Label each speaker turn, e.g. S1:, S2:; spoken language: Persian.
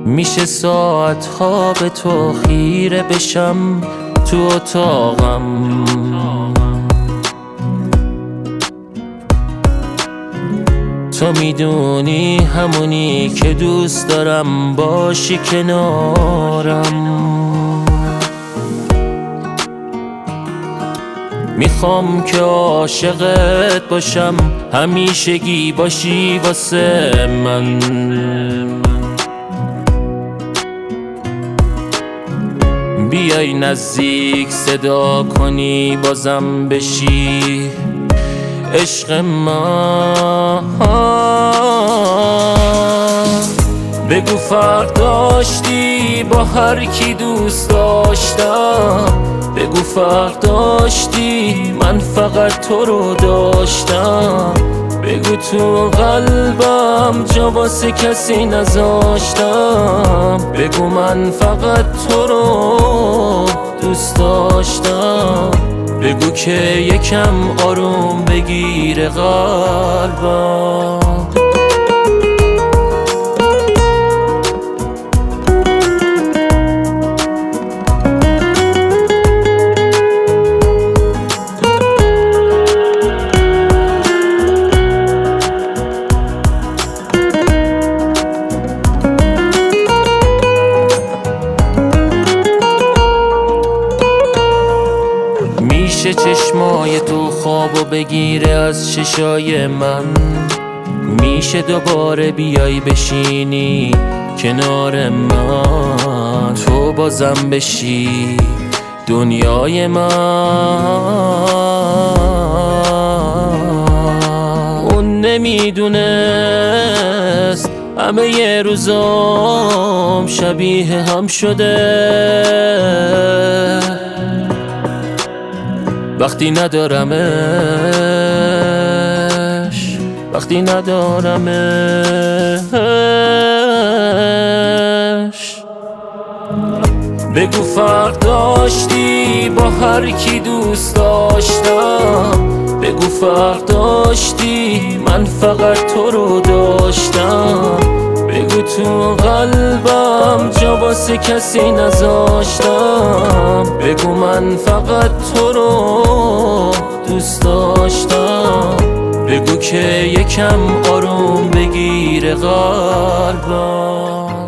S1: میشه ساعتها به تو خیره بشم تو اتاقم. تو میدونی همونی که دوست دارم باشی کنارم. میخوام که عاشقت باشم، همیشگی باشی واسه من. بیای نزدیک صدا کنی بازم بشی عشق من. بگو فرق داشتی با هر کی دوست داشتم، بگو فرق داشتی من فقط تو رو داشتم، بگو تو قلبم جا واسه کسی نذاشتم، بگو من فقط تو رو دوست داشتم، بگو که یکم آروم بگیره قلبم. میشه چشمای تو خوابو بگیره از چشای من، میشه دوباره بیای بشینی کنار من، تو بازم بشی دنیای من. اون نمیدونست همه ی روزام شبیه هم شده وقتی ندارمش، وقتی ندارمش. بگو فرق داشتی با هر کی دوست داشتم، بگو فرق داشتی من فقط تو رو داشتم، بگو تو قلبم جا واسه کسی نذاشتم، بگو من فقط تو رو دوست داشتم، بگو که یکم آروم بگیره قلبم.